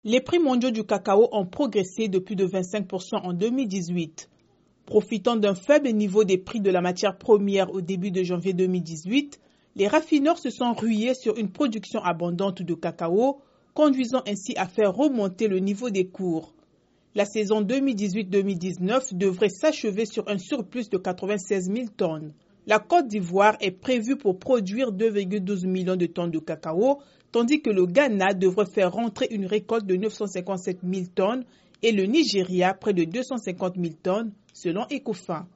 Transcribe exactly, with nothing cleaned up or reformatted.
Les prix mondiaux du cacao ont progressé de plus de vingt-cinq pour cent en deux mille dix-huit. Profitant d'un faible niveau des prix de la matière première au début de janvier deux mille dix-huit, les raffineurs se sont rués sur une production abondante de cacao, conduisant ainsi à faire remonter le niveau des cours. La saison deux mille dix-huit deux mille dix-neuf devrait s'achever sur un surplus de quatre-vingt-seize mille tonnes. La Côte d'Ivoire est prévue pour produire deux virgule douze millions de tonnes de cacao, tandis que le Ghana devrait faire rentrer une récolte de neuf cent cinquante-sept mille tonnes et le Nigeria près de deux cent cinquante mille tonnes, selon Ecofa.